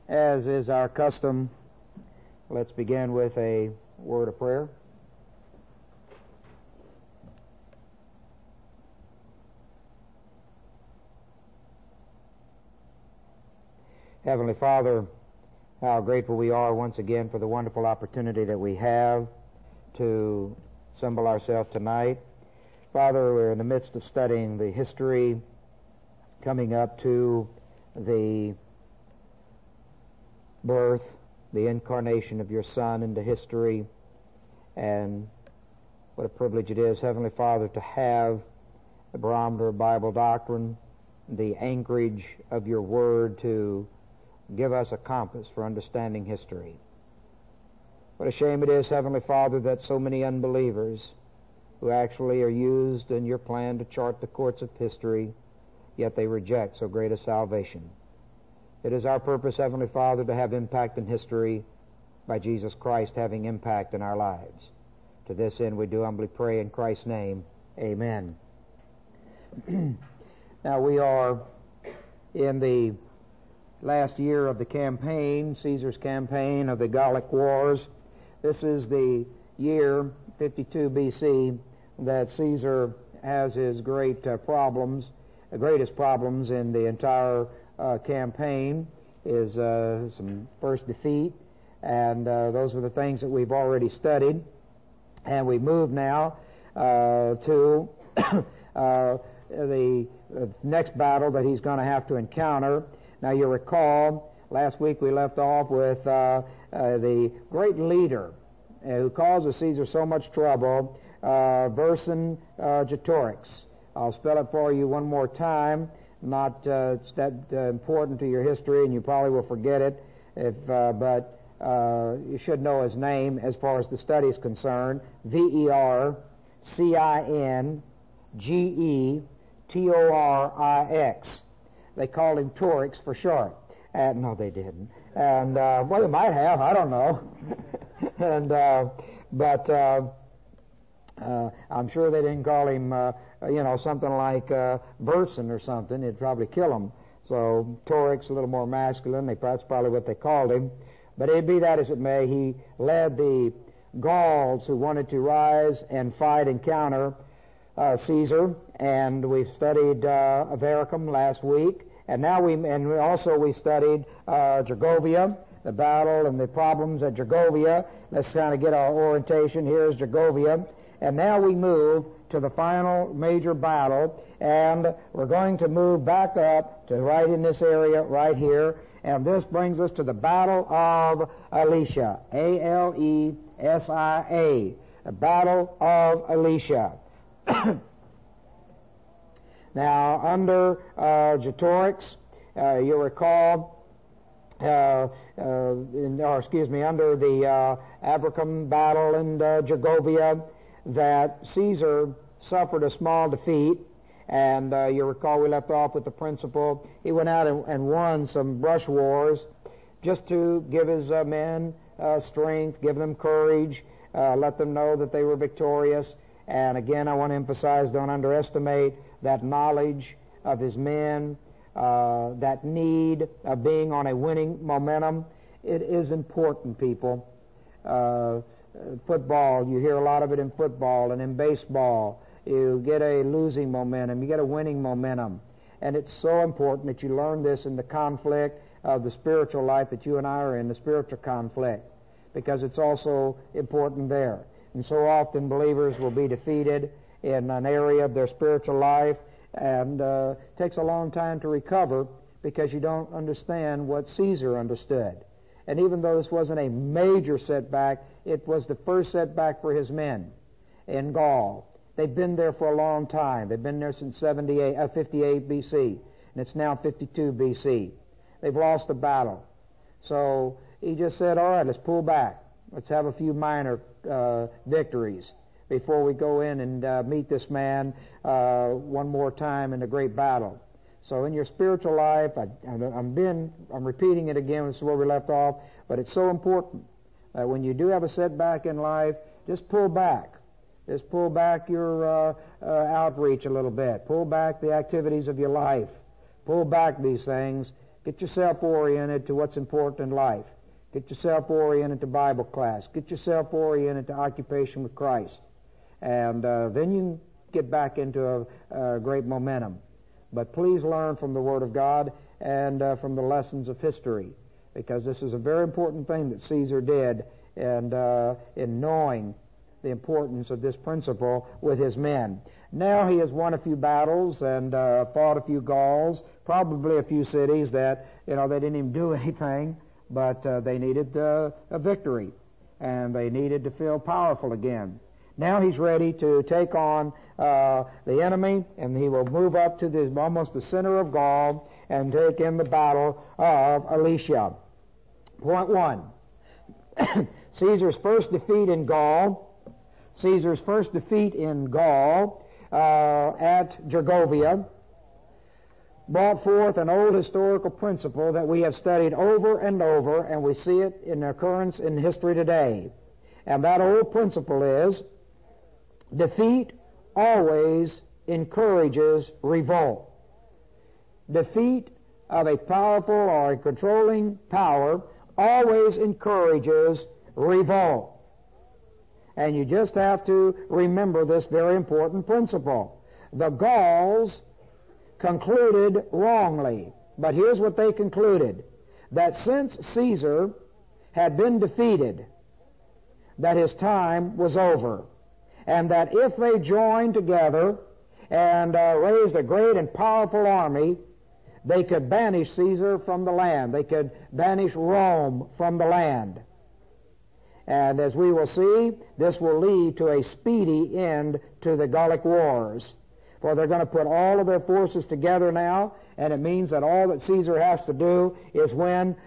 As is our custom, let's begin with a word of prayer. Heavenly Father, how grateful we are once again for the wonderful opportunity that we have to assemble ourselves tonight. Father, we're in the midst of studying the history coming up to the birth, the incarnation of your Son into history, and what a privilege it is, Heavenly Father, to have the barometer of Bible doctrine, the anchorage of your Word to give us a compass for understanding history. What a shame it is, Heavenly Father, that so many unbelievers who actually are used in your plan to chart the course of history, yet they reject so great a salvation. It is our purpose, Heavenly Father, to have impact in history by Jesus Christ having impact in our lives. To this end we do humbly pray in Christ's name. Amen. Now we are in the last year of the campaign, Caesar's campaign of the Gallic Wars. This is the year 52 BC that Caesar has his great problems, the greatest problems in the entire campaign is some first defeat, and those are the things that we've already studied. And we move now to the next battle that he's going to have to encounter. Now you recall, last week we left off with the great leader who causes Caesar so much trouble, Vercingetorix. I'll spell it for you one more time. Not it's that important to your history, and you probably will forget it. But you should know his name as far as the study is concerned. Vercingetorix. They called him Torix for short. No, they didn't. And well, they might have. I don't know. And but I'm sure they didn't call him, something like Vercin or something. It'd probably kill him. So Torix, a little more masculine. That's probably what they called him. But it be that as it may, he led the Gauls who wanted to rise and fight and counter Caesar. And we studied Avaricum last week. And now we studied Gergovia, the battle and the problems at Gergovia. Let's kind of get our orientation. Here's Gergovia. And now we move to the final major battle, and we're going to move back up to right in this area right here, and this brings us to the Battle of Alesia, A-L-E-S-I-A, the Battle of Alesia. Now, under Getorix, you recall, under the Avaricum battle in Gergovia, that Caesar suffered a small defeat, and you recall we left off with the principle. He went out and won some brush wars just to give his men strength, give them courage, let them know that they were victorious. And again, I want to emphasize, don't underestimate that knowledge of his men, that need of being on a winning momentum. It is important, people. Football, you hear a lot of it in football and in baseball. You get a losing momentum, you get a winning momentum. And it's so important that you learn this in the conflict of the spiritual life that you and I are in, the spiritual conflict, because it's also important there. And so often believers will be defeated in an area of their spiritual life, and it takes a long time to recover because you don't understand what Caesar understood. And even though this wasn't a major setback, it was the first setback for his men in Gaul. They've been there for a long time. They've been there since 58 BC, and it's now 52 BC. They've lost the battle. So he just said, all right, let's pull back. Let's have a few minor victories before we go in and meet this man one more time in a great battle. So in your spiritual life, I'm repeating it again, this is where we left off, but it's so important that when you do have a setback in life, just pull back. Just pull back your outreach a little bit. Pull back the activities of your life. Pull back these things, Get yourself oriented to what's important in life. Get yourself oriented to Bible class. Get yourself oriented to occupation with Christ. And then you can get back into a great momentum. But please learn from the Word of God and from the lessons of history, because this is a very important thing that Caesar did, and in knowing the importance of this principle with his men. Now he has won a few battles and fought a few Gauls, probably a few cities that, they didn't even do anything, but they needed a victory, and they needed to feel powerful again. Now he's ready to take on the enemy, and he will move up to almost the center of Gaul and take in the battle of Alesia. Point 1. Caesar's first defeat in Gaul. Caesar's first defeat in Gaul at Gergovia brought forth an old historical principle that we have studied over and over, and we see it in occurrence in history today. And that old principle is, defeat always encourages revolt. Defeat of a powerful or a controlling power always encourages revolt. And you just have to remember this very important principle. The Gauls concluded wrongly, but here's what they concluded: that since Caesar had been defeated, that his time was over, and that if they joined together and raised a great and powerful army, they could banish Caesar from the land. They could banish Rome from the land. And as we will see, this will lead to a speedy end to the Gallic Wars. For they're going to put all of their forces together now, and it means that all that Caesar has to do is win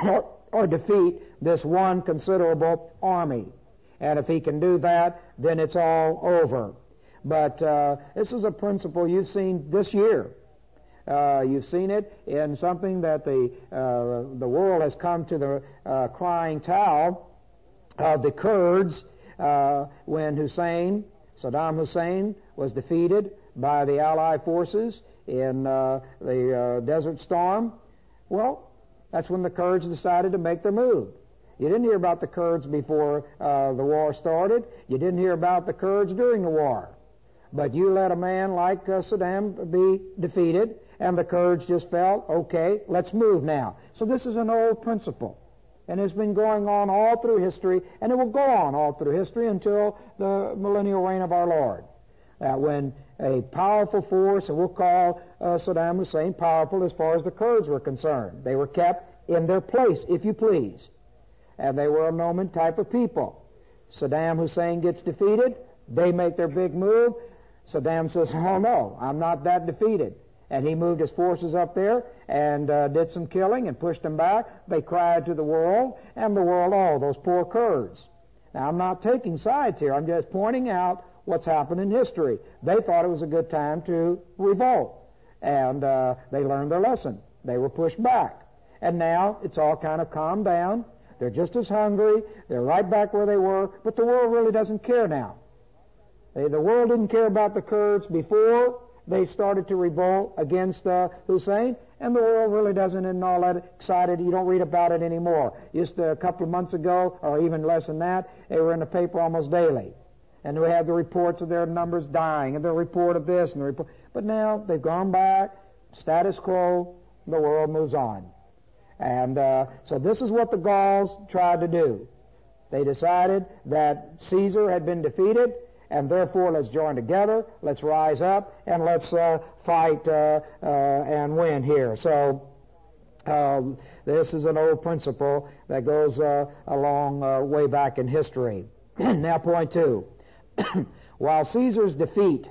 or defeat this one considerable army. And if he can do that, then it's all over. But this is a principle you've seen this year. You've seen it in something that the world has come to the crying towel of the Kurds when Saddam Hussein was defeated by the Allied forces in the Desert Storm. Well, that's when the Kurds decided to make their move. You didn't hear about the Kurds before the war started. You didn't hear about the Kurds during the war. But you let a man like Saddam be defeated, and the Kurds just felt, okay, let's move now. So this is an old principle, and it's been going on all through history, and it will go on all through history until the millennial reign of our Lord. When a powerful force, and we'll call Saddam Hussein powerful as far as the Kurds were concerned. They were kept in their place, if you please. And they were a nomad type of people. Saddam Hussein gets defeated. They make their big move. Saddam says, oh no, I'm not that defeated. And he moved his forces up there and did some killing and pushed them back. They cried to the world, and the world, oh, those poor Kurds. Now, I'm not taking sides here. I'm just pointing out what's happened in history. They thought it was a good time to revolt. And they learned their lesson. They were pushed back. And now it's all kind of calmed down. They're just as hungry. They're right back where they were. But the world really doesn't care now. The world didn't care about the Kurds before they started to revolt against Hussein, and the world really doesn't, and all that excited. You don't read about it anymore. Just a couple of months ago, or even less than that, they were in the paper almost daily. And we had the reports of their numbers dying, and the report of this, and the report. But now they've gone back, status quo, the world moves on. And so this is what the Gauls tried to do. They decided that Caesar had been defeated, and therefore let's join together, let's rise up, and let's fight and win here. So this is an old principle that goes a long way back in history. Now, point 2. While Caesar's defeat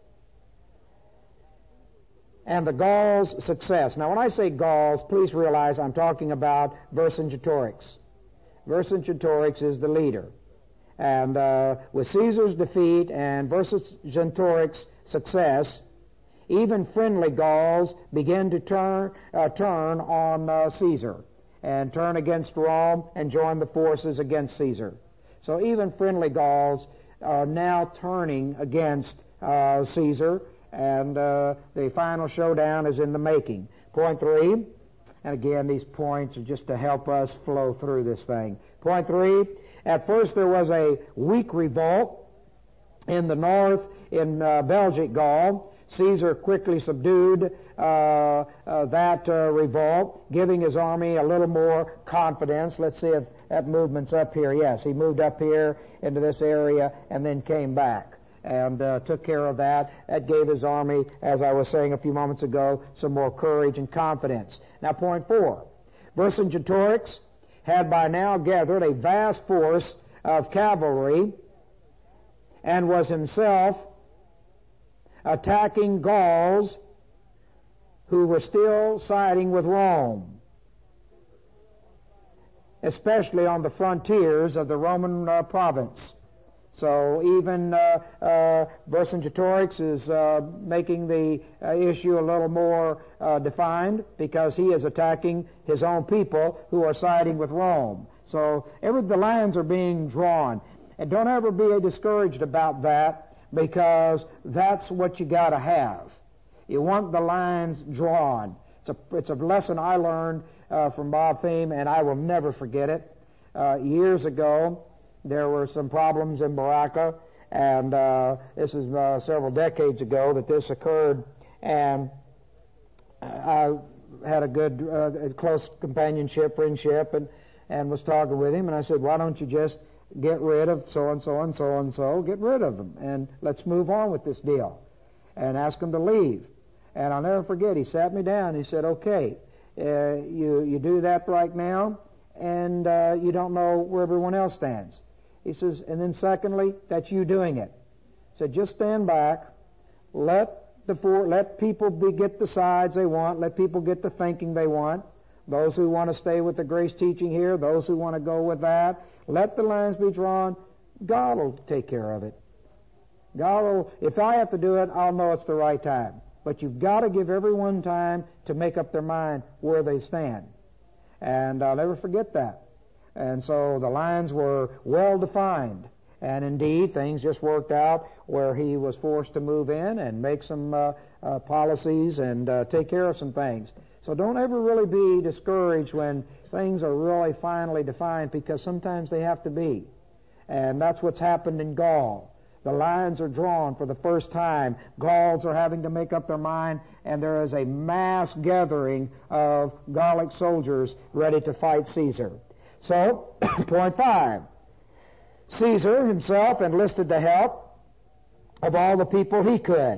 and the Gauls' success. Now, when I say Gauls, please realize I'm talking about Vercingetorix. Vercingetorix is the leader. And with Caesar's defeat and Vercingetorix's success, even friendly Gauls begin to turn on Caesar and turn against Rome and join the forces against Caesar. So even friendly Gauls are now turning against Caesar, and the final showdown is in the making. Point 3, And again, these points are just to help us flow through this thing. Point 3, at first there was a weak revolt in the north in Belgic Gaul. Caesar quickly subdued that revolt, giving his army a little more confidence. Let's see if that movement's up here. Yes, he moved up here into this area and then came back and took care of that. That gave his army, as I was saying a few moments ago, some more courage and confidence. Now, point 4. Vercingetorix had by now gathered a vast force of cavalry and was himself attacking Gauls who were still siding with Rome, especially on the frontiers of the Roman province. So even Vercingetorix is making the issue a little more defined, because he is attacking his own people who are siding with Rome. So the lines are being drawn. And don't ever be discouraged about that, because that's what you got to have. You want the lines drawn. It's a lesson I learned from Bob Thiem, and I will never forget it. Years ago, there were some problems in Baraka, and this is several decades ago that this occurred, and I had a good, close companionship, friendship, and was talking with him, and I said, why don't you just get rid of so-and-so and so-and-so, get rid of them, and let's move on with this deal, and ask them to leave. And I'll never forget, he sat me down, he said, okay, you do that right now, and you don't know where everyone else stands. He says, and then secondly, that's you doing it. He said, just stand back, let people get the sides they want, let people get the thinking they want, those who want to stay with the grace teaching here, those who want to go with that, let the lines be drawn. God will take care of it. God will, if I have to do it, I'll know it's the right time. But you've got to give everyone time to make up their mind where they stand. And I'll never forget that. And so the lines were well defined. And indeed, things just worked out where he was forced to move in and make some policies and take care of some things. So don't ever really be discouraged when things are really finally defined, because sometimes they have to be. And that's what's happened in Gaul. The lines are drawn for the first time. Gauls are having to make up their mind, and there is a mass gathering of Gallic soldiers ready to fight Caesar. So, point 5. Caesar himself enlisted the help of all the people he could.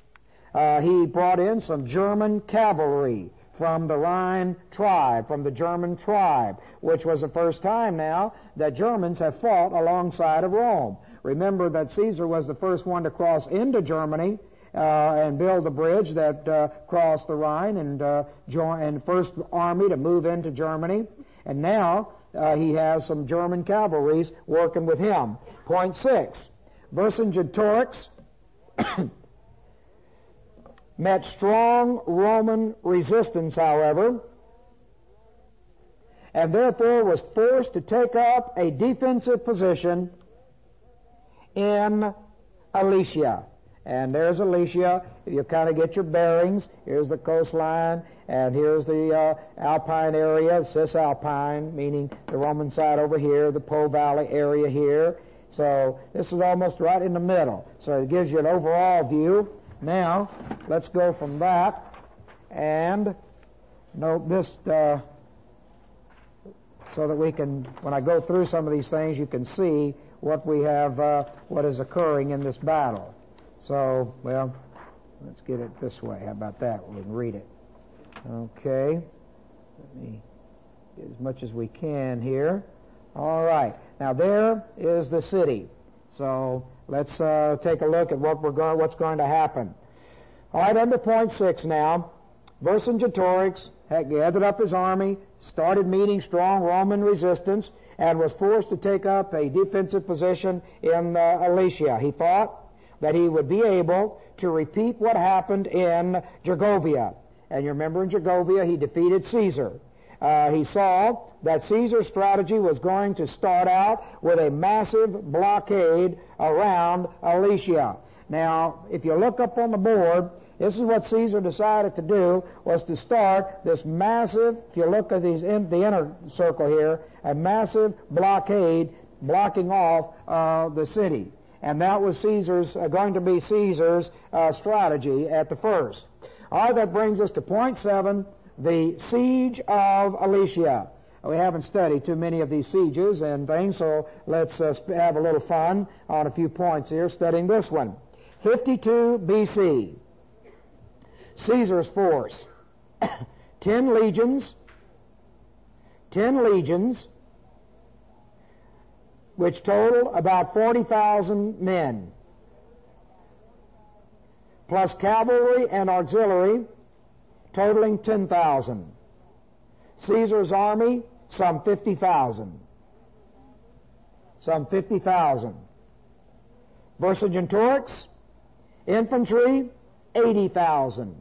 He brought in some German cavalry from the Rhine tribe, from the German tribe, which was the first time now that Germans have fought alongside of Rome. Remember that Caesar was the first one to cross into Germany and build the bridge that crossed the Rhine and join first army to move into Germany. And now he has some German cavalries working with him. Point 6. Vercingetorix met strong Roman resistance, however, and therefore was forced to take up a defensive position in Alesia. And there's Alesia. You kind of get your bearings. Here's the coastline, and here's the Alpine area, Cisalpine, meaning the Roman side over here, the Po Valley area here. So this is almost right in the middle. So it gives you an overall view. Now, let's go from that and note this so that we can, when I go through some of these things, you can see what we have, what is occurring in this battle. So, well, let's get it this way. How about that? We can read it. Okay. Let me get as much as we can here. All right. Now, there is the city. So, let's take a look at what's going to happen. All right, under point 6 now. Vercingetorix had gathered up his army, started meeting strong Roman resistance, and was forced to take up a defensive position in Alesia. He thought that he would be able to repeat what happened in Gergovia. And you remember in Gergovia, he defeated Caesar. He saw that Caesar's strategy was going to start out with a massive blockade around Alesia. Now, if you look up on the board, This is what Caesar decided to do, was to start this massive, if you look at the inner circle here, a massive blockade blocking off the city. And that was going to be Caesar's strategy at the first. All right, that brings us to point 7, the siege of Alesia. We haven't studied too many of these sieges and things, so let's have a little fun on a few points here studying this one. 52 BC. Caesar's force. 10 legions, which total about 40,000 men, plus cavalry and auxiliary, totaling 10,000. Caesar's army, some 50,000. Vercingetorix, infantry, 80,000.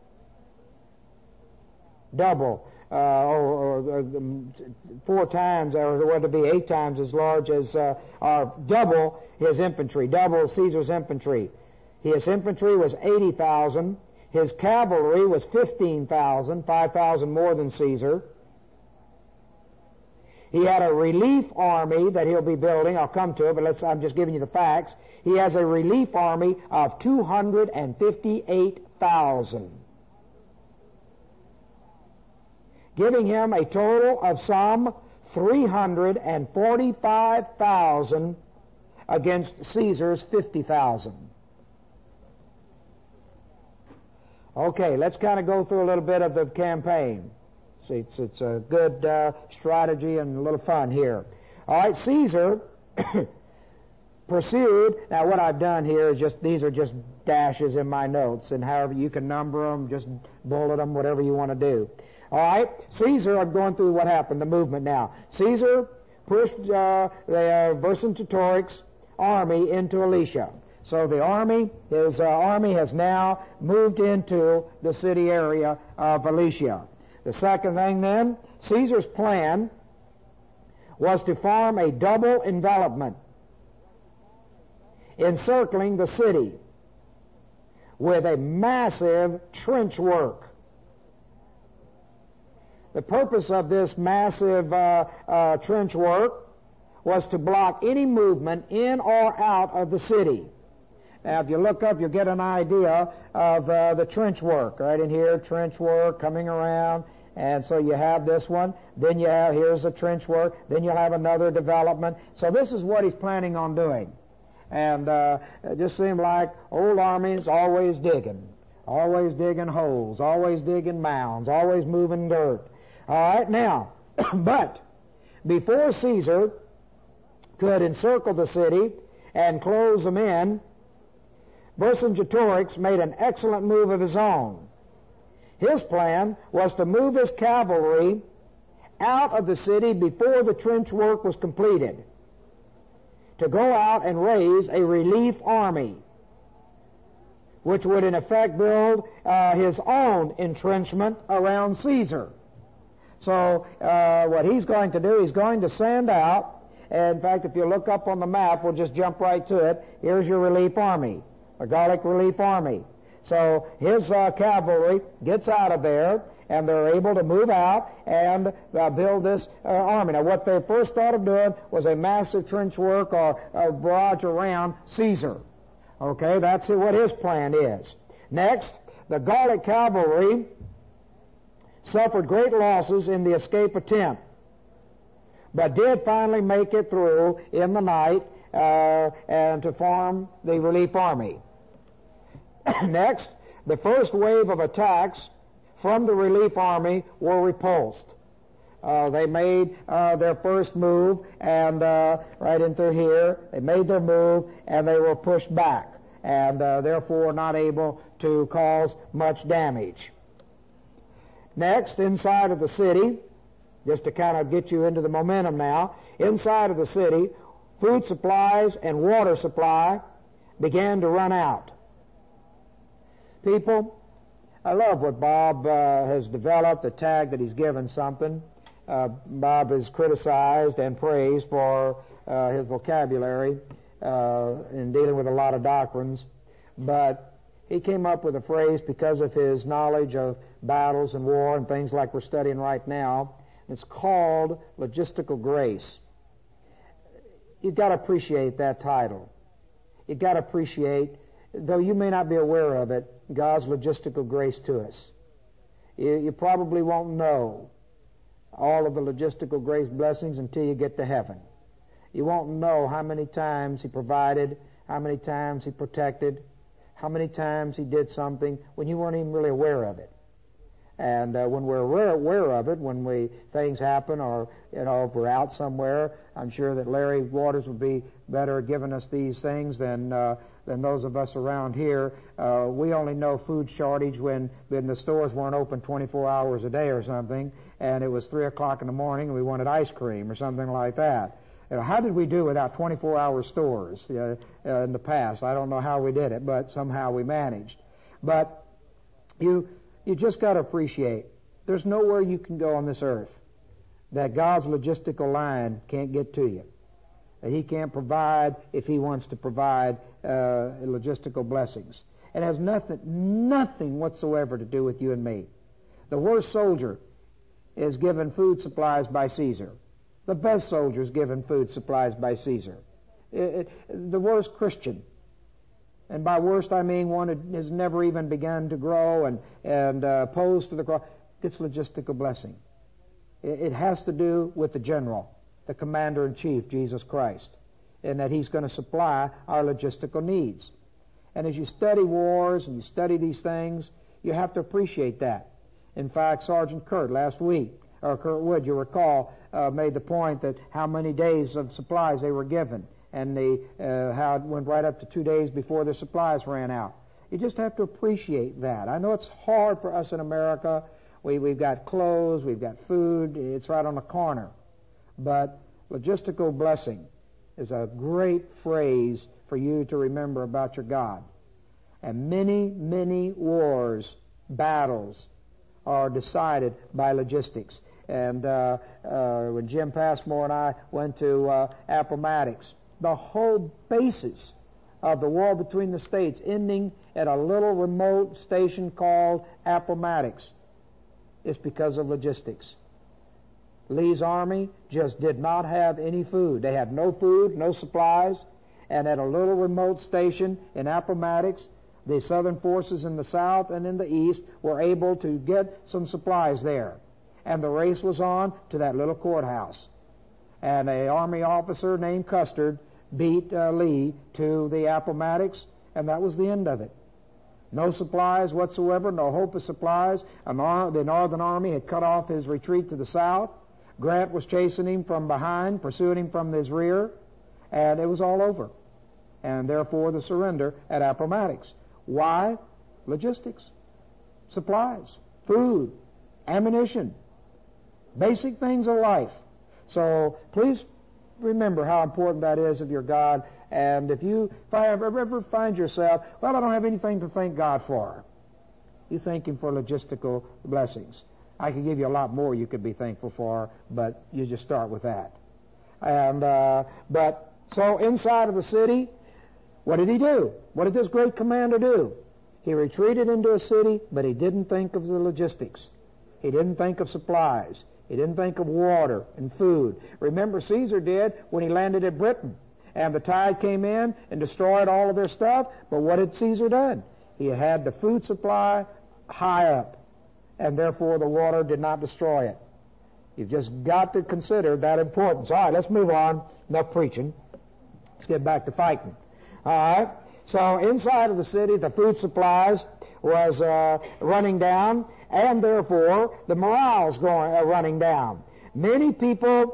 Double, or 4 times, or what would be 8 times as large as, or double his infantry, double Caesar's infantry. His infantry was 80,000. His cavalry was 15,000, 5,000 more than Caesar. He had a relief army that he'll be building. I'll come to it, but I'm just giving you the facts. He has a relief army of 258,000. Giving him a total of some 345,000 against Caesar's 50,000. Okay, let's kind of go through a little bit of the campaign. See, it's a good strategy and a little fun here. All right, Caesar pursued. Now, what I've done here is these are just dashes in my notes, and however you can number them, just bullet them, whatever you want to do. All right, Caesar, I'm going through what happened, the movement now. Caesar pushed the Vercingetorix army into Alesia. So the army, his army has now moved into the city area of Alesia. The second thing then, Caesar's plan was to form a double envelopment encircling the city with a massive trench work. The purpose of this massive trench work was to block any movement in or out of the city. Now, if you look up, you'll get an idea of the trench work. Right in here, trench work coming around. And so you have this one. Then here's the trench work. Then you'll have another development. So this is what he's planning on doing. And it just seemed like old armies always digging holes, always digging mounds, always moving dirt. All right, now, but before Caesar could encircle the city and close them in, Vercingetorix made an excellent move of his own. His plan was to move his cavalry out of the city before the trench work was completed, to go out and raise a relief army, which would in effect build his own entrenchment around Caesar. So what he's going to do, he's going to send out, in fact, if you look up on the map, we'll just jump right to it. Here's your relief army, a Gallic relief army. So his cavalry gets out of there, and they're able to move out and build this army. Now, what they first thought of doing was a massive trench work or a barrage around Caesar. Okay, that's what his plan is. Next, the Gallic cavalry suffered great losses in the escape attempt, but did finally make it through in the night and to form the relief army. Next, the first wave of attacks from the relief army were repulsed. They made their first move, and right into here, they made their move, and they were pushed back, and therefore not able to cause much damage. Next, inside of the city, just to kind of get you into the momentum now, inside of the city, food supplies and water supply began to run out. People, I love what Bob has developed, the tag that he's given something. Bob is criticized and praised for his vocabulary in dealing with a lot of doctrines, but He came up with a phrase because of his knowledge of battles and war and things like we're studying right now. It's called logistical grace. You've got to appreciate that title. You've got to appreciate, though you may not be aware of it, God's logistical grace to us. You probably won't know all of the logistical grace blessings until you get to heaven. You won't know how many times He provided, how many times He protected, how many times He did something when you weren't even really aware of it. And when we're aware of it, when things happen, or if we're out somewhere, I'm sure that Larry Waters would be better at giving us these things than those of us around here. We only know food shortage when the stores weren't open 24 hours a day or something, and it was 3 o'clock in the morning and we wanted ice cream or something like that. How did we do without 24-hour stores in the past? I don't know how we did it, but somehow we managed. But you just got to appreciate there's nowhere you can go on this earth that God's logistical line can't get to you. He can't provide if He wants to provide logistical blessings. It has nothing whatsoever to do with you and me. The worst soldier is given food supplies by Caesar. The best soldier is given food supplies by Caesar. The worst Christian, and by worst I mean one who has never even begun to grow and opposed to the cross, gets logistical blessing. It has to do with the general, the commander-in-chief, Jesus Christ, and that He's going to supply our logistical needs. And as you study wars and you study these things, you have to appreciate that. In fact, Sergeant Kurt last week, or Kurt Wood, you recall, made the point that how many days of supplies they were given, and how it went right up to 2 days before their supplies ran out. You just have to appreciate that. I know it's hard for us in America. We've got clothes, we've got food, it's right on the corner. But logistical blessing is a great phrase for you to remember about your God. And many wars, battles, are decided by logistics. And when Jim Passmore and I went to Appomattox, the whole basis of the war between the states ending at a little remote station called Appomattox is because of logistics. Lee's army just did not have any food. They had no food, no supplies, and at a little remote station in Appomattox, the Southern forces in the south and in the east were able to get some supplies there. And the race was on to that little courthouse. And an army officer named Custard beat Lee to the Appomattox, and that was the end of it. No supplies whatsoever, no hope of supplies. The Northern Army had cut off his retreat to the south. Grant was chasing him from behind, pursuing him from his rear, and it was all over. And therefore the surrender at Appomattox. Why? Logistics, supplies, food, ammunition, basic things of life. So please remember how important that is of your God. And if you ever find yourself, well, I don't have anything to thank God for, you thank Him for logistical blessings. I could give you a lot more you could be thankful for, but you just start with that. And but so inside of the city, what did he do? What did this great commander do? He retreated into a city, but he didn't think of the logistics. He didn't think of supplies. He didn't think of water and food. Remember, Caesar did when he landed at Britain. And the tide came in and destroyed all of their stuff. But what had Caesar done? He had the food supply high up. And therefore the water did not destroy it. You've just got to consider that importance. All right, let's move on. Enough preaching. Let's get back to fighting. All right. So inside of the city, the food supplies was running down, and therefore the morale's running down. Many of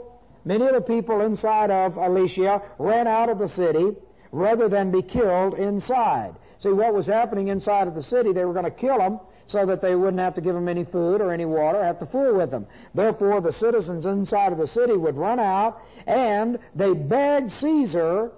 the people inside of Alicia ran out of the city rather than be killed inside. See, what was happening inside of the city, they were going to kill them so that they wouldn't have to give them any food or any water, have to fool with them. Therefore, the citizens inside of the city would run out, and they begged Caesar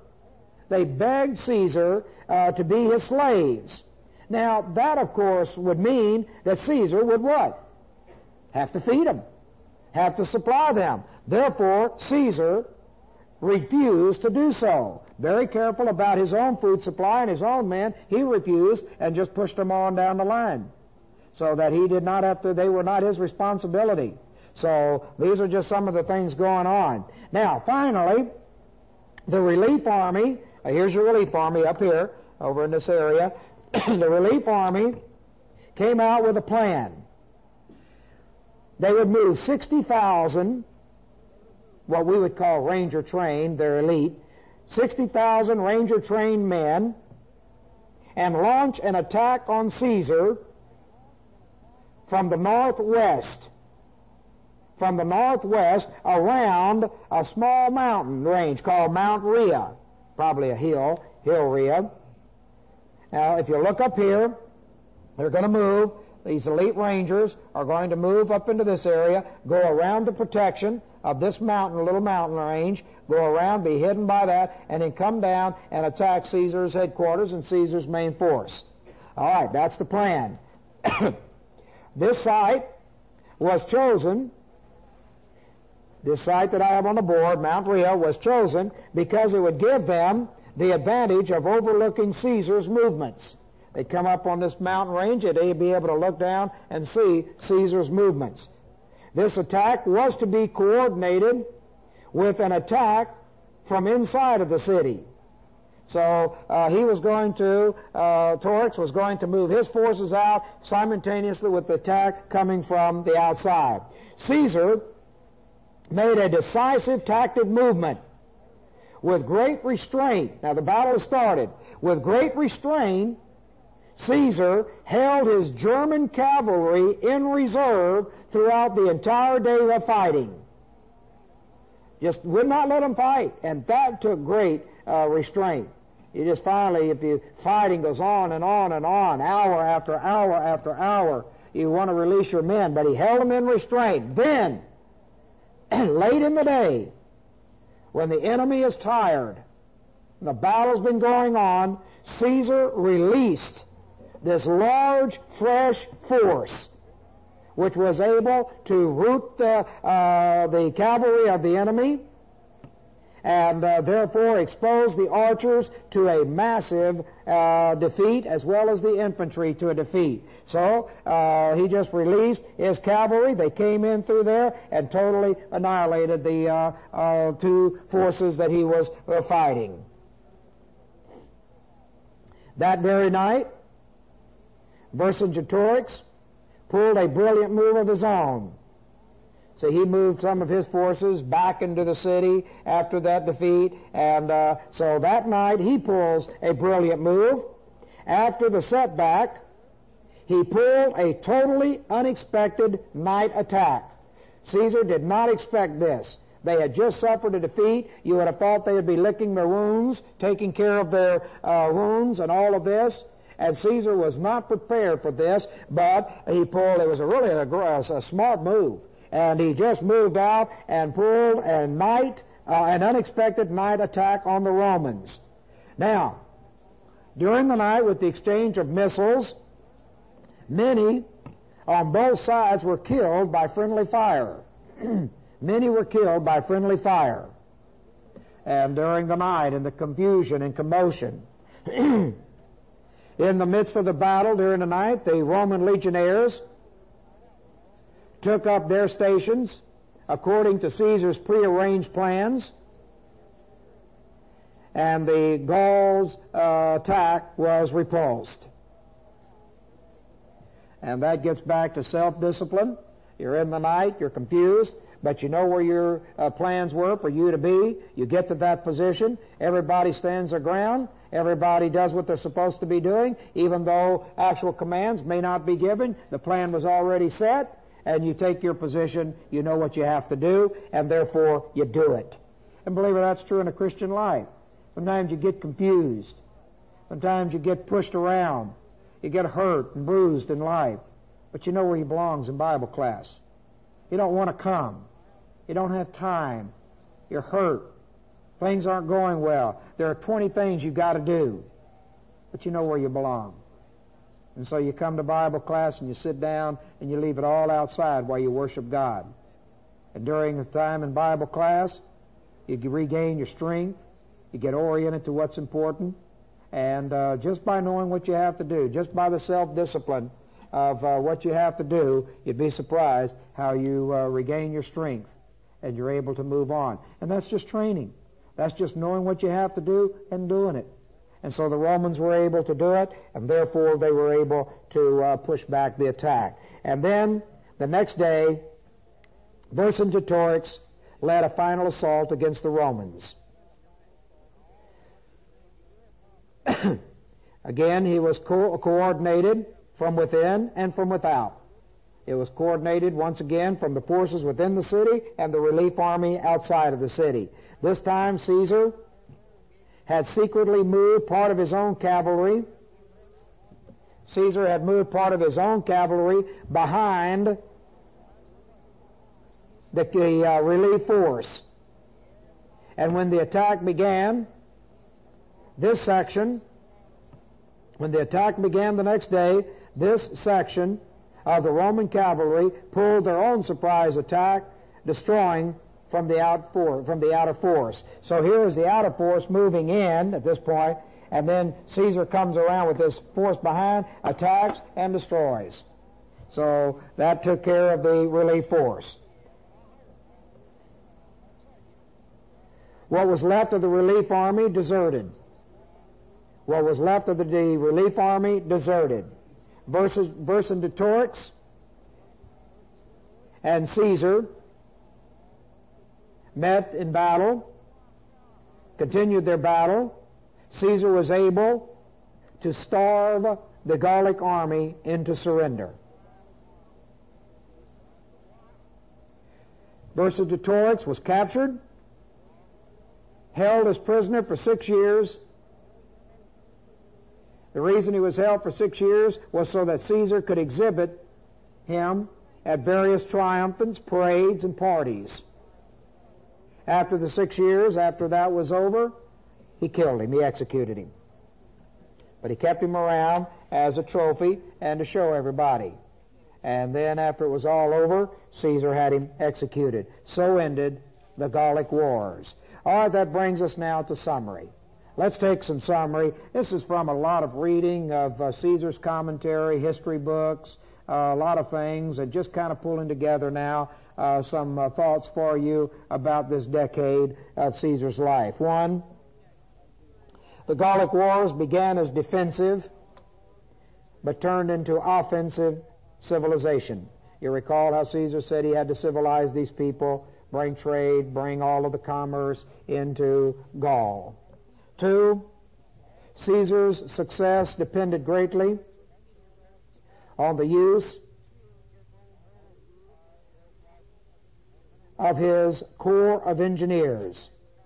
to be his slaves. Now, that, of course, would mean that Caesar would what? Have to feed them, have to supply them. Therefore, Caesar refused to do so. Very careful about his own food supply and his own men, he refused and just pushed them on down the line. So that he did not have to, they were not his responsibility. So these are just some of the things going on. Now, finally, the relief army, here's your relief army up here, over in this area. The relief army came out with a plan. They would move 60,000, what we would call ranger trained, they're elite, 60,000 ranger trained men, and launch an attack on Caesar from the northwest. From the northwest around a small mountain range called Mount Rhea. Probably a hill Rhea. Now, if you look up here, they're going to move. These elite rangers are going to move up into this area, go around the protection of this mountain, little mountain range, go around, be hidden by that, and then come down and attack Caesar's headquarters and Caesar's main force. All right, that's the plan. This site was chosen. This site that I have on the board, Mount Rhea, was chosen because it would give them the advantage of overlooking Caesar's movements. They'd come up on this mountain range and they'd be able to look down and see Caesar's movements. This attack was to be coordinated with an attack from inside of the city. So he was going to, Torix was going to move his forces out simultaneously with the attack coming from the outside. Caesar made a decisive tactic movement with great restraint. Now the battle has started. With great restraint, Caesar held his German cavalry in reserve throughout the entire day of fighting. Just would not let them fight, and that took great restraint. You just finally, if you fighting goes on and on and on, hour after hour after hour, you want to release your men, but he held them in restraint. Then, late in the day, when the enemy is tired, and the battle's been going on, Caesar released this large, fresh force, which was able to rout the cavalry of the enemy, and therefore expose the archers to a massive defeat, as well as the infantry to a defeat. So he just released his cavalry. They came in through there and totally annihilated the two forces that he was fighting. That very night, Vercingetorix pulled a brilliant move of his own. So he moved some of his forces back into the city after that defeat, and so that night he pulls a brilliant move. After the setback, he pulled a totally unexpected night attack. Caesar did not expect this. They had just suffered a defeat. You would have thought they would be licking their wounds, taking care of their wounds and all of this. And Caesar was not prepared for this, but he pulled, it was a smart move. And he just moved out and pulled an unexpected night attack on the Romans. Now, during the night with the exchange of missiles, many on both sides were killed by friendly fire. Many were killed by friendly fire. And during the night, in the confusion and commotion, in the midst of the battle during the night, the Roman legionnaires took up their stations according to Caesar's prearranged plans, and the Gauls' attack was repulsed. And that gets back to self-discipline. You're in the night, you're confused, but you know where your plans were for you to be. You get to that position, everybody stands their ground, everybody does what they're supposed to be doing, even though actual commands may not be given. The plan was already set, and you take your position, you know what you have to do, and therefore you do it. And believe me, that's true in a Christian life. Sometimes you get confused. Sometimes you get pushed around. You get hurt and bruised in life. But you know where you belong in Bible class. You don't want to come. You don't have time. You're hurt. Things aren't going well. There are 20 things you've got to do. But you know where you belong. And so you come to Bible class and you sit down and you leave it all outside while you worship God. And during the time in Bible class, You regain your strength. You get oriented to what's important. And just by knowing what you have to do, just by the self-discipline of what you have to do, you'd be surprised how you regain your strength and you're able to move on. And that's just training. That's just knowing what you have to do and doing it. And so the Romans were able to do it, and therefore they were able to push back the attack. And then the next day, Vercingetorix led a final assault against the Romans. Again, he was coordinated from within and from without. It was coordinated once again from the forces within the city and the relief army outside of the city. This time Caesar had secretly moved part of his own cavalry. Caesar had moved part of his own cavalry behind the relief force. And when the attack began, when the attack began the next day, this section of the Roman cavalry pulled their own surprise attack, destroying from the outer force. So here is the outer force moving in at this point, and then Caesar comes around with this force behind, attacks, and destroys. So that took care of the relief force. What was left of the relief army deserted. What was left of the relief army deserted. Vercingetorix and Caesar met in battle, continued their battle. Caesar was able to starve the Gallic army into surrender. Vercingetorix was captured, held as prisoner for 6 years. The reason he was held for 6 years was so that Caesar could exhibit him at various triumphants, parades, and parties. After the 6 years, after that was over, he killed him. He executed him. But he kept him around as a trophy and to show everybody. And then after it was all over, Caesar had him executed. So ended the Gallic Wars. All right, that brings us now to summary. Let's take some summary. This is from a lot of reading of Caesar's commentary, history books, a lot of things, and just kind of pulling together now some thoughts for you about this decade of Caesar's life. 1, the Gallic Wars began as defensive, but turned into offensive civilization. You recall how Caesar said he had to civilize these people, bring trade, bring all of the commerce into Gaul. 2, Caesar's success depended greatly on the use of his Corps of Engineers.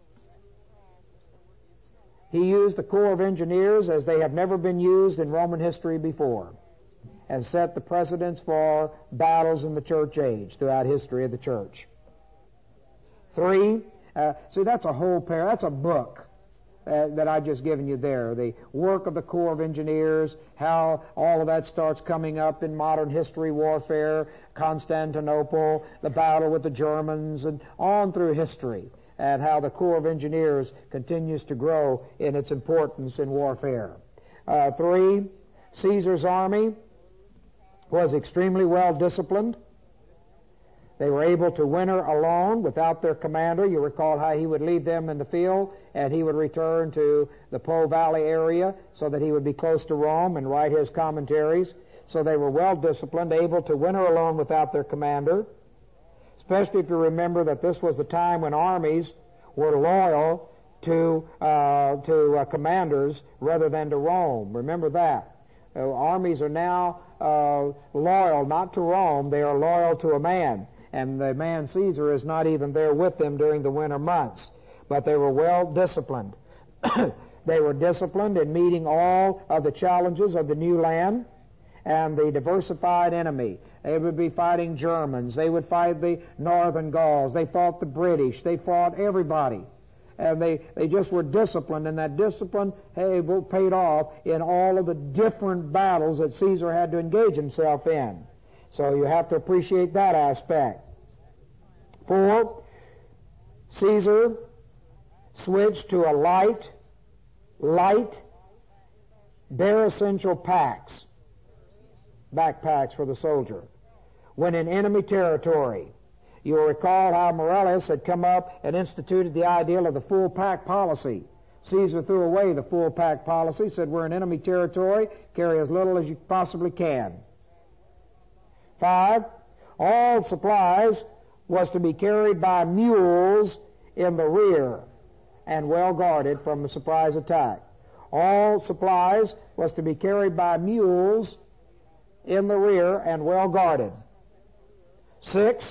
He used the Corps of Engineers as they have never been used in Roman history before, and set the precedents for battles in the church age throughout history of the church. 3, see, that's a whole that's a book that I've just given you there. The work of the Corps of Engineers, how all of that starts coming up in modern history warfare, Constantinople, the battle with the Germans, and on through history, and how the Corps of Engineers continues to grow in its importance in warfare. 3, Caesar's army was extremely well disciplined. They were able to winter alone without their commander. You recall how he would leave them in the field and he would return to the Po Valley area so that he would be close to Rome and write his commentaries. So they were well disciplined, able to winter alone without their commander, especially if you remember that this was the time when armies were loyal to commanders rather than to Rome. Remember that. Armies are now loyal not to Rome, they are loyal to a man. And the man Caesar is not even there with them during the winter months. But they were well disciplined. They were disciplined in meeting all of the challenges of the new land and the diversified enemy. They would be fighting Germans. They would fight the northern Gauls. They fought the British. They fought everybody. And they just were disciplined, and that discipline paid off in all of the different battles that Caesar had to engage himself in. So you have to appreciate that aspect. 4, Caesar switched to a light, bare essential backpacks for the soldier. When in enemy territory, you'll recall how Morales had come up and instituted the ideal of the full pack policy. Caesar threw away the full pack policy, said we're in enemy territory, carry as little as you possibly can. 5, all supplies was to be carried by mules in the rear and well guarded from the surprise attack. All supplies was to be carried by mules in the rear and well guarded. 6,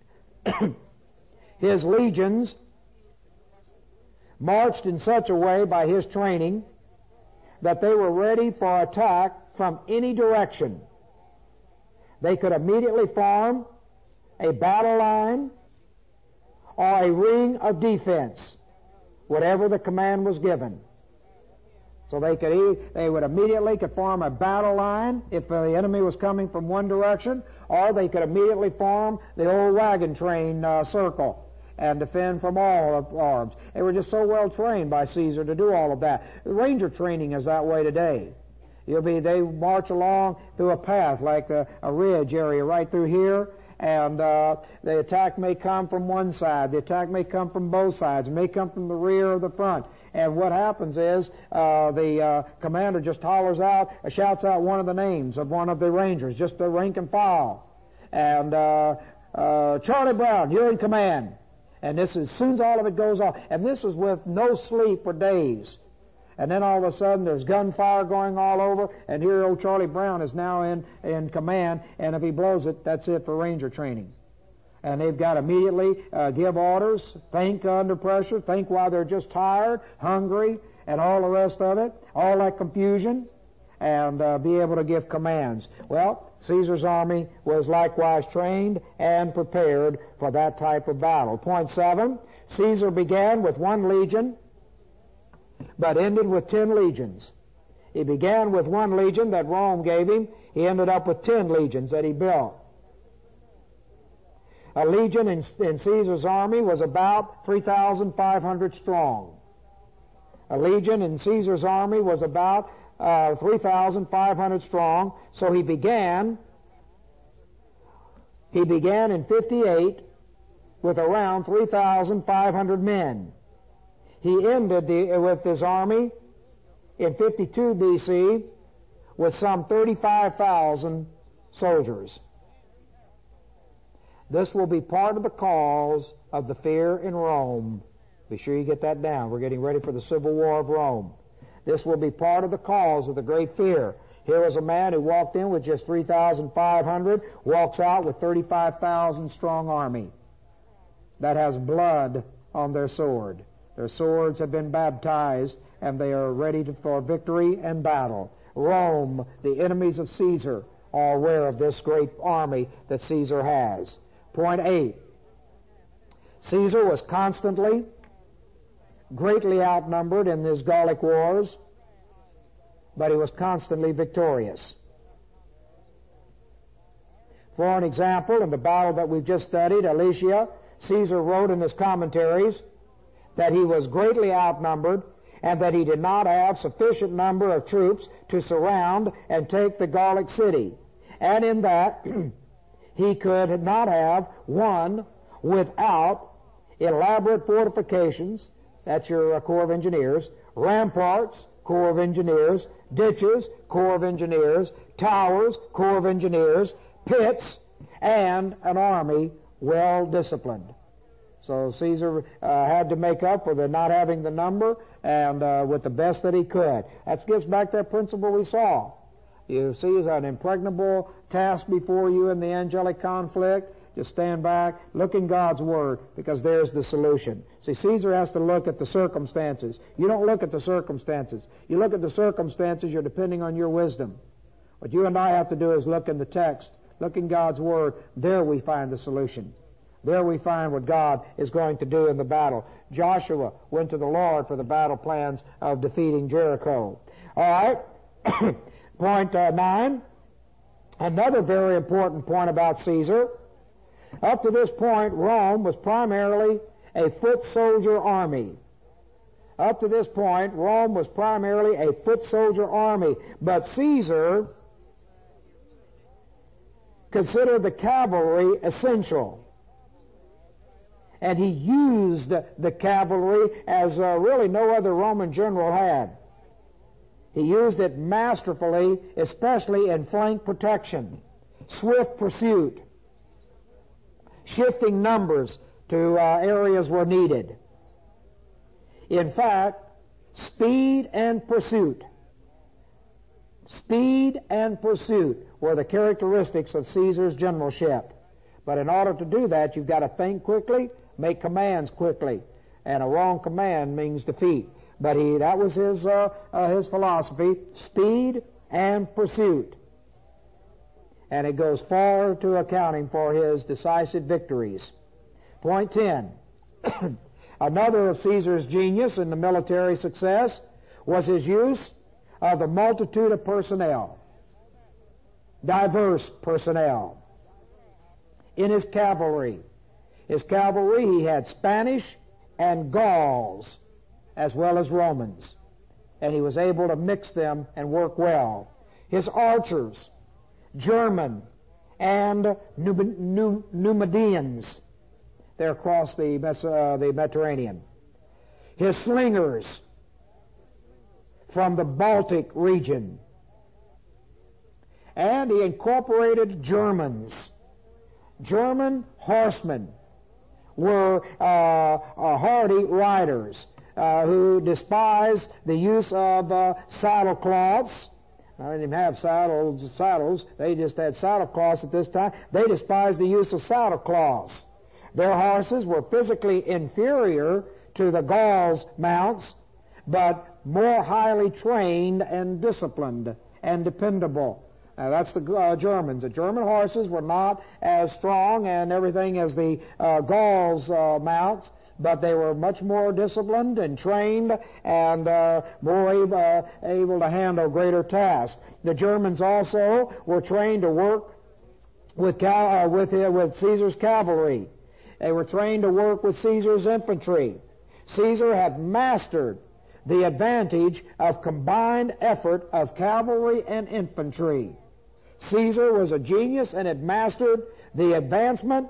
his legions marched in such a way by his training that they were ready for attack from any direction. They could immediately form a battle line or a ring of defense, whatever the command was given. So they would immediately could form a battle line if the enemy was coming from one direction, or they could immediately form the old wagon train circle and defend from all arms. They were just so well trained by Caesar to do all of that. The Ranger training is that way today. They march along through a path like a ridge area right through here, and the attack may come from one side, the attack may come from both sides, it may come from the rear or the front. And what happens is the commander just hollers out, shouts out one of the names of one of the Rangers, just the rank and file. And Charlie Brown, you're in command. And this is, as soon as all of it goes off, and this is with no sleep for days. And then all of a sudden there's gunfire going all over, and here old Charlie Brown is now in command, and if he blows it, that's it for Ranger training. And they've got to immediately give orders, think under pressure, think while they're just tired, hungry, and all the rest of it, all that confusion, and be able to give commands. Well, Caesar's army was likewise trained and prepared for that type of battle. Point 7, Caesar began with 1 legion, but ended with 10 legions. He began with 1 legion that Rome gave him. He ended up with 10 legions that he built. A legion in Caesar's army was about 3,500 strong. A legion in Caesar's army was about 3,500 strong. So he began in 58 with around 3,500 men. He ended with his army in 52 BC with some 35,000 soldiers. This will be part of the cause of the fear in Rome. Be sure you get that down. We're getting ready for the Civil War of Rome. This will be part of the cause of the great fear. Here was a man who walked in with just 3,500, walks out with 35,000 strong army that has blood on their sword. Their swords have been baptized, and they are ready for victory and battle. Rome, the enemies of Caesar, are aware of this great army that Caesar has. Point 8. Caesar was constantly, greatly outnumbered in his Gallic wars, but he was constantly victorious. For an example, in the battle that we've just studied, Alesia, Caesar wrote in his commentaries that he was greatly outnumbered and that he did not have sufficient number of troops to surround and take the Gallic city. And in that, he could not have won without elaborate fortifications, that's your Corps of Engineers, ramparts, Corps of Engineers, ditches, Corps of Engineers, towers, Corps of Engineers, pits, and an army well disciplined. So Caesar had to make up for the not having the number, and with the best that he could. That gets back to that principle we saw. You see, it's an impregnable task before you in the angelic conflict. Just stand back, look in God's Word, because there's the solution. See, Caesar has to look at the circumstances. You don't look at the circumstances. You look at the circumstances, you're depending on your wisdom. What you and I have to do is look in the text, look in God's Word. There we find the solution. There we find what God is going to do in the battle. Joshua went to the Lord for the battle plans of defeating Jericho. All right. Point 9. Another very important point about Caesar. Up to this point, Rome was primarily a foot soldier army. Up to this point, Rome was primarily a foot soldier army, but Caesar considered the cavalry essential. And he used the cavalry as really no other Roman general had. He used it masterfully, especially in flank protection, swift pursuit, shifting numbers to areas where needed. In fact, speed and pursuit were the characteristics of Caesar's generalship. But in order to do that, you've got to think quickly, make commands quickly, and a wrong command means defeat. But that was his philosophy: speed and pursuit. And it goes far to accounting for his decisive victories. Point 10. Another of Caesar's genius in the military success was his use of the multitude of personnel, diverse personnel. In his cavalry, he had Spanish and Gauls as well as Romans, and he was able to mix them and work well. His archers, German and Numidians, they're across the Mediterranean. His slingers from the Baltic region. And he incorporated Germans. German horsemen were hardy riders who despised the use of saddle cloths. Now, they didn't have saddles. They just had saddle cloths at this time. They despised the use of saddle cloths. Their horses were physically inferior to the Gauls' mounts, but more highly trained and disciplined and dependable. Now, that's the Germans. The German horses were not as strong and everything as the Gauls' mounts, but they were much more disciplined and trained and more able to handle greater tasks. The Germans also were trained to work with Caesar's cavalry. They were trained to work with Caesar's infantry. Caesar had mastered the advantage of combined effort of cavalry and infantry. Caesar was a genius and had mastered the advantage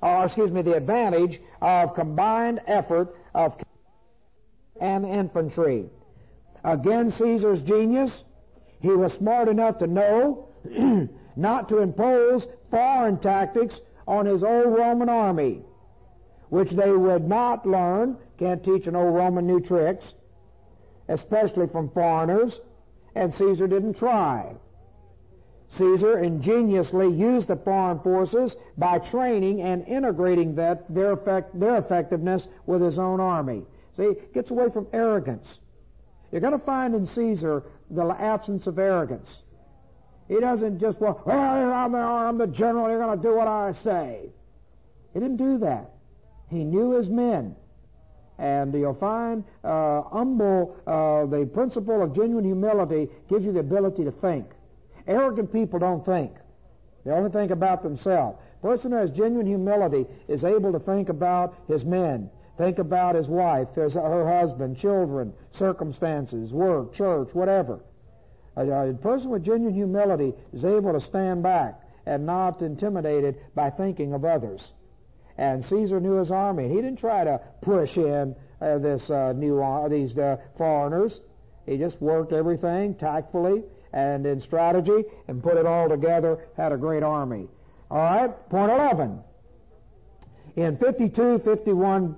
of combined effort of and infantry. Again, Caesar's genius, he was smart enough to know not to impose foreign tactics on his old Roman army, which they would not learn. Can't teach an old Roman new tricks, especially from foreigners, and Caesar didn't try. Caesar ingeniously used the foreign forces by training and integrating their effectiveness with his own army. See, it gets away from arrogance. You're going to find in Caesar the absence of arrogance. He doesn't just, I'm the general, you're going to do what I say. He didn't do that. He knew his men. And you'll find the principle of genuine humility gives you the ability to think. Arrogant people don't think. They only think about themselves. A person who has genuine humility is able to think about his men, think about his wife, her husband, children, circumstances, work, church, whatever. A person with genuine humility is able to stand back and not intimidated by thinking of others. And Caesar knew his army. He didn't try to push in these foreigners. He just worked everything tactfully and in strategy and put it all together, had a great army. All right, point 11. In 52-51,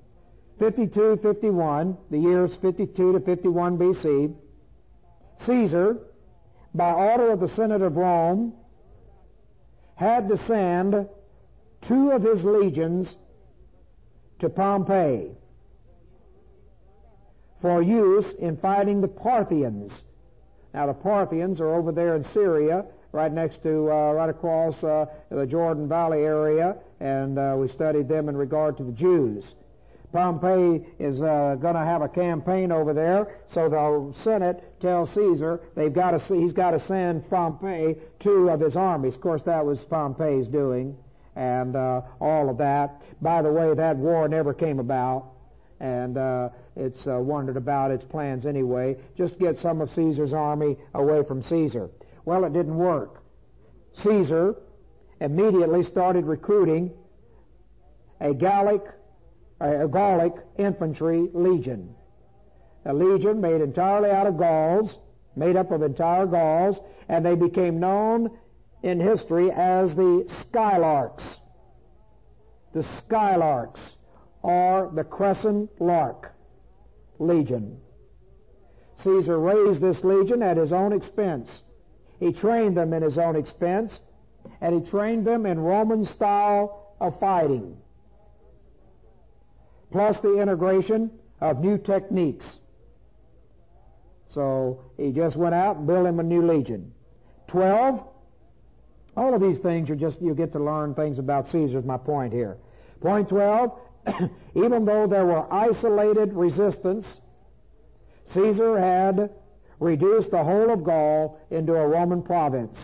the years 52 to 51 BC, Caesar, by order of the Senate of Rome, had to send 2 of his legions to Pompeii for use in fighting the Parthians. Now, the Parthians are over there in Syria, right across the Jordan Valley area, and we studied them in regard to the Jews. Pompey is going to have a campaign over there, so the Senate tells Caesar he's got to send Pompey 2 of his armies. Of course, that was Pompey's doing, and all of that. By the way, that war never came about. and it's wondered about its plans anyway, just to get some of Caesar's army away from Caesar. Well, it didn't work. Caesar immediately started recruiting a Gallic infantry legion. A legion made entirely out of Gauls, made up of entire Gauls, and they became known in history as the Skylarks. The Skylarks, or the Crescent Lark Legion. Caesar raised this legion at his own expense. He trained them in his own expense, and he trained them in Roman style of fighting, plus the integration of new techniques. So he just went out and built him a new legion. 12, all of these things are just, you get to learn things about Caesar, is my point here. Point 12, even though there were isolated resistance, Caesar had reduced the whole of Gaul into a Roman province.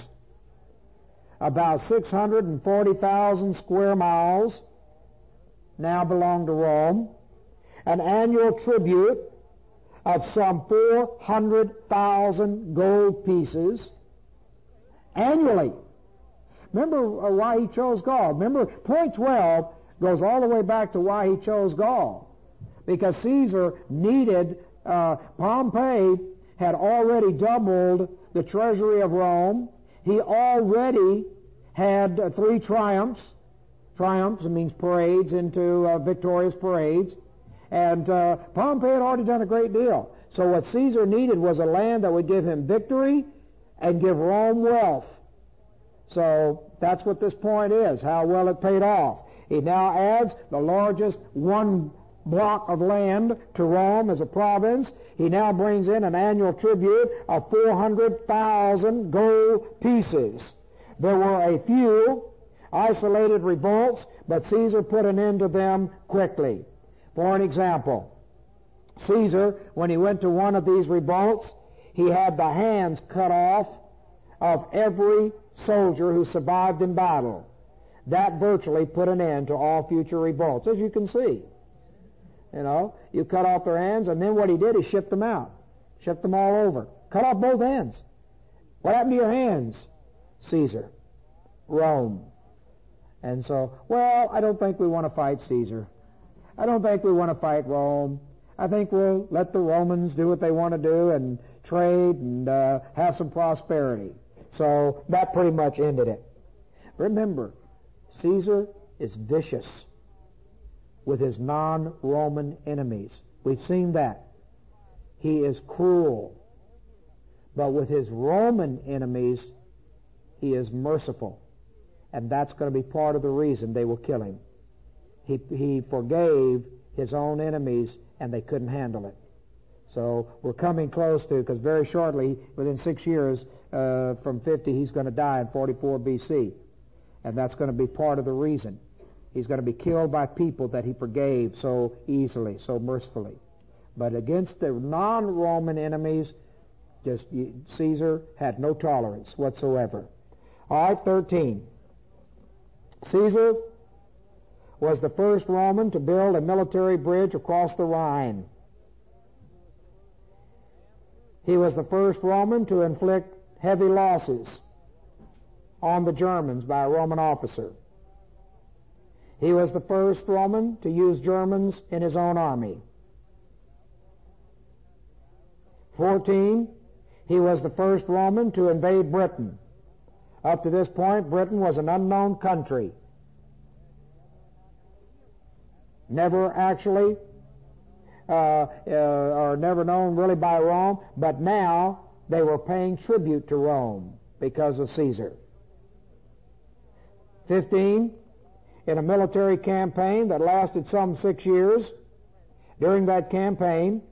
About 640,000 square miles now belong to Rome. An annual tribute of some 400,000 gold pieces annually. Remember why he chose Gaul. Remember, point 12 goes all the way back to why he chose Gaul. Because Caesar needed, Pompey had already doubled the treasury of Rome. He already had 3 triumphs. Triumphs means parades into victorious parades. And Pompey had already done a great deal. So what Caesar needed was a land that would give him victory and give Rome wealth. So that's what this point is, how well it paid off. He now adds the largest one block of land to Rome as a province. He now brings in an annual tribute of 400,000 gold pieces. There were a few isolated revolts, but Caesar put an end to them quickly. For an example, Caesar, when he went to one of these revolts, he had the hands cut off of every soldier who survived in battle. That virtually put an end to all future revolts, as you can see. You know, you cut off their hands, and then what he did, he shipped them out. Shipped them all over. Cut off both hands. What happened to your hands? Caesar. Rome. And so, well, I don't think we want to fight Caesar. I don't think we want to fight Rome. I think we'll let the Romans do what they want to do and trade and have some prosperity. So that pretty much ended it. Remember, Caesar is vicious with his non-Roman enemies. We've seen that. He is cruel. But with his Roman enemies, he is merciful. And that's going to be part of the reason they will kill him. He forgave his own enemies, and they couldn't handle it. So we're coming close to, because very shortly, within 6 years, from 50, he's going to die in 44 BC. And that's going to be part of the reason. He's going to be killed by people that he forgave so easily, so mercifully. But against the non-Roman enemies, Caesar had no tolerance whatsoever. All right, 13. Caesar was the first Roman to build a military bridge across the Rhine. He was the first Roman to inflict heavy losses on the Germans by a Roman officer. He was the first Roman to use Germans in his own army. 14, he was the first Roman to invade Britain. Up to this point, Britain was an unknown country. Never actually, or never known really by Rome, but now they were paying tribute to Rome because of Caesar. 15, in a military campaign that lasted some 6 years, during that campaign,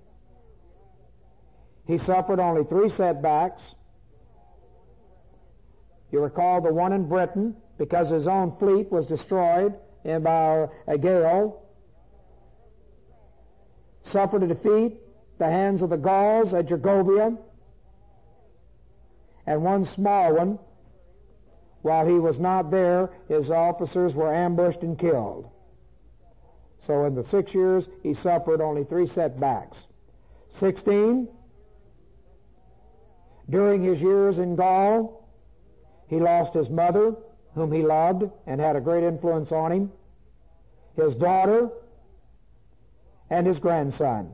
he suffered only 3 setbacks. You recall the one in Britain, because his own fleet was destroyed by a gale. Suffered a defeat at the hands of the Gauls at Gergovia. And one small one, while he was not there, his officers were ambushed and killed. So in the 6 years, he suffered only 3 setbacks. 16, during his years in Gaul, he lost his mother, whom he loved and had a great influence on him, his daughter, and his grandson.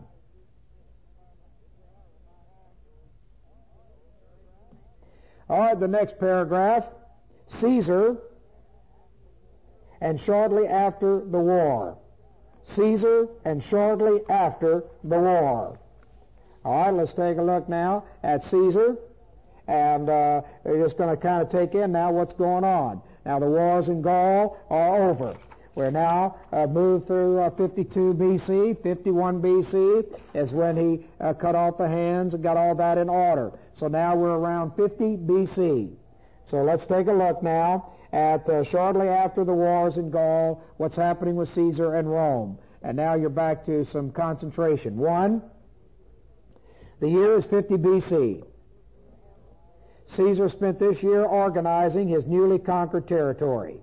All right, the next paragraph, Caesar, and shortly after the war. Caesar, and shortly after the war. All right, let's take a look now at Caesar, and we're just going to kind of take in now what's going on. Now, the wars in Gaul are over. We're now moved through 52 B.C., 51 B.C. is when he cut off the hands and got all that in order. So now we're around 50 B.C. So let's take a look now at shortly after the wars in Gaul, what's happening with Caesar and Rome. And now you're back to some concentration. 1, the year is 50 B.C. Caesar spent this year organizing his newly conquered territory.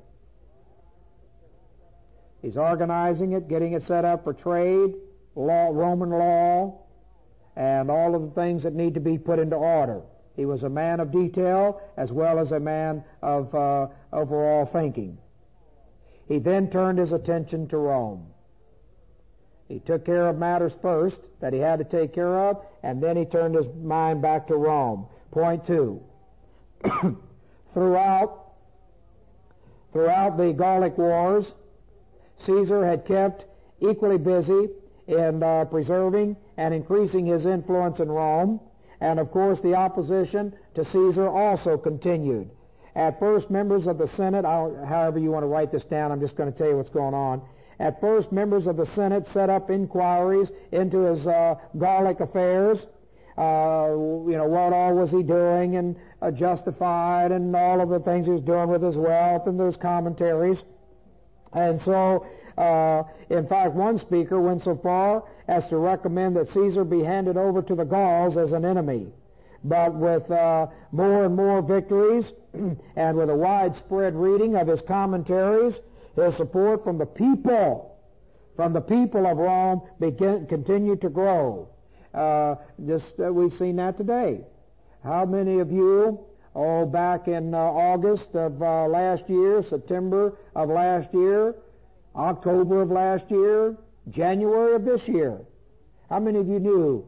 He's organizing it, getting it set up for trade, law, Roman law, and all of the things that need to be put into order. He was a man of detail as well as a man of overall thinking. He then turned his attention to Rome. He took care of matters first that he had to take care of, and then he turned his mind back to Rome. Point 2. Throughout the Gallic Wars, Caesar had kept equally busy in preserving and increasing his influence in Rome, and of course the opposition to Caesar also continued. At first, members of the Senate, however you want to write this down, I'm just going to tell you what's going on. At first, members of the Senate set up inquiries into his Gallic affairs. What all was he doing, and justified, and all of the things he was doing with his wealth, and those commentaries. And so, in fact, one speaker went so far as to recommend that Caesar be handed over to the Gauls as an enemy. But with more and more victories, and with a widespread reading of his commentaries, his support from the people of Rome continued to grow. We've seen that today. How many of you, back in August of last year, September of last year, October of last year, January of this year, how many of you knew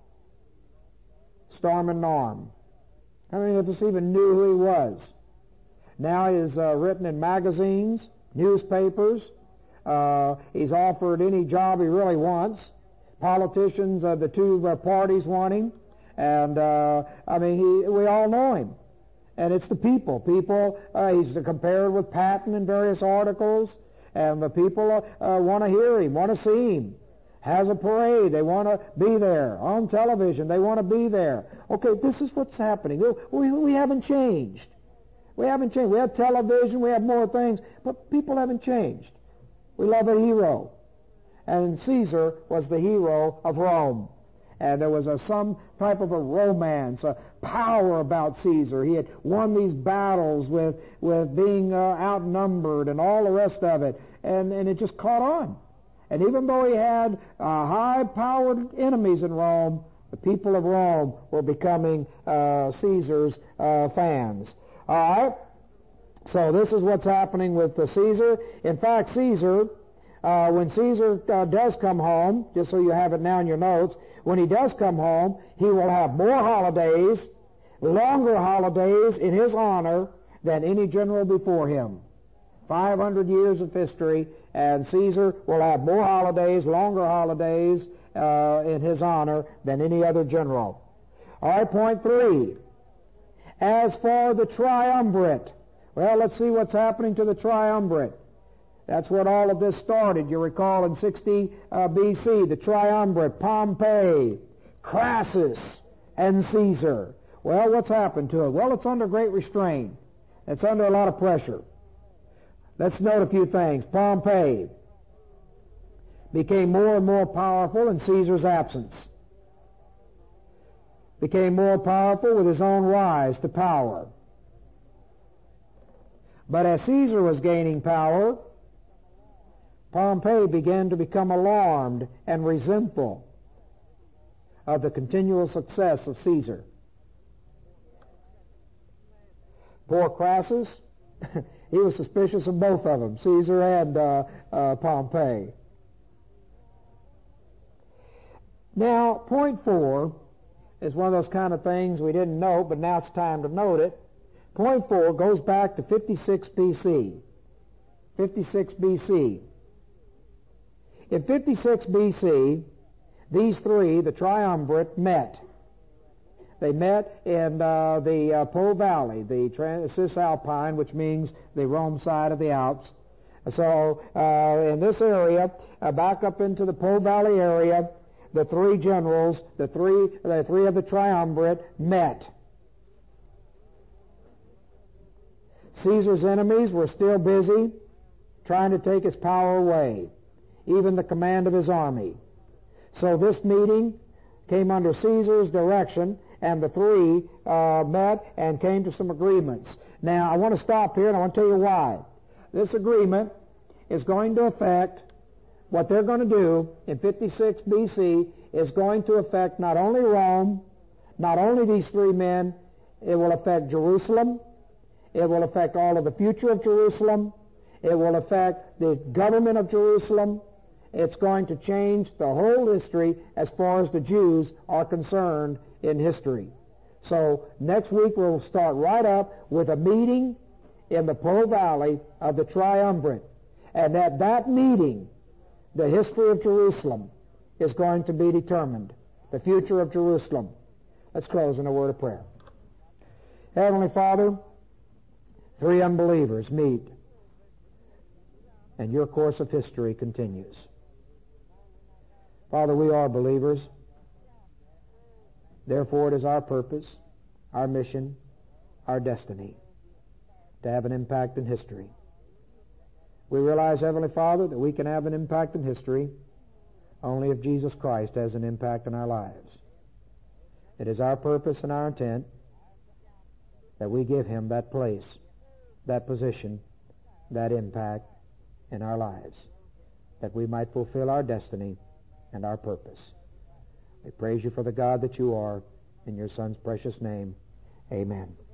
Storm and Norm? How many of us even knew who he was? Now he is written in magazines, newspapers. He's offered any job he really wants. Politicians of the two parties want him. And, we all know him. And it's the people. He's compared with Patton in various articles. And the people want to hear him, want to see him. Has a parade. They want to be there. On television, they want to be there. Okay, this is what's happening. We haven't changed. We haven't changed. We have television, we have more things, but people haven't changed. We love a hero. And Caesar was the hero of Rome. And there was some type of a romance, a power about Caesar. He had won these battles with being outnumbered and all the rest of it. And it just caught on. And even though he had high-powered enemies in Rome, the people of Rome were becoming Caesar's fans. All right? So this is what's happening with Caesar. In fact, Caesar, when Caesar does come home, just so you have it now in your notes, when he does come home, he will have more holidays, longer holidays in his honor than any general before him. 500 years of history, and Caesar will have more holidays, longer holidays in his honor than any other general. All right, point 3. As for the triumvirate, well, let's see what's happening to the triumvirate. That's what all of this started. You recall in 60 B.C., the triumvirate, Pompey, Crassus, and Caesar. Well, what's happened to it? Well, it's under great restraint. It's under a lot of pressure. Let's note a few things. Pompey became more and more powerful in Caesar's absence. Became more powerful with his own rise to power. But as Caesar was gaining power, Pompey began to become alarmed and resentful of the continual success of Caesar. Poor Crassus, he was suspicious of both of them, Caesar and Pompey. Now, point 4 is one of those kind of things we didn't note, but now it's time to note it. Point 4 goes back to 56 BC. 56 BC. In 56 BC, these three, the triumvirate, met. They met in the Po Valley, the Cisalpine, which means the Rome side of the Alps. So in this area, back up into the Po Valley area, the three generals, the three of the triumvirate met. Caesar's enemies were still busy trying to take his power away, even the command of his army. So this meeting came under Caesar's direction, and the three met and came to some agreements. Now, I want to stop here, and I want to tell you why. This agreement is going to affect what they're going to do in 56 BC is going to affect not only Rome, not only these three men, it will affect Jerusalem, it will affect all of the future of Jerusalem, it will affect the government of Jerusalem, it's going to change the whole history as far as the Jews are concerned in history. So next week we'll start right up with a meeting in the Po Valley of the triumvirate. And at that meeting, the history of Jerusalem is going to be determined. The future of Jerusalem. Let's close in a word of prayer. Heavenly Father, three unbelievers meet, and your course of history continues. Father, we are believers. Therefore, it is our purpose, our mission, our destiny to have an impact in history. We realize, Heavenly Father, that we can have an impact in history only if Jesus Christ has an impact in our lives. It is our purpose and our intent that we give Him that place, that position, that impact in our lives, that we might fulfill our destiny and our purpose. We praise you for the God that you are. In your Son's precious name, amen.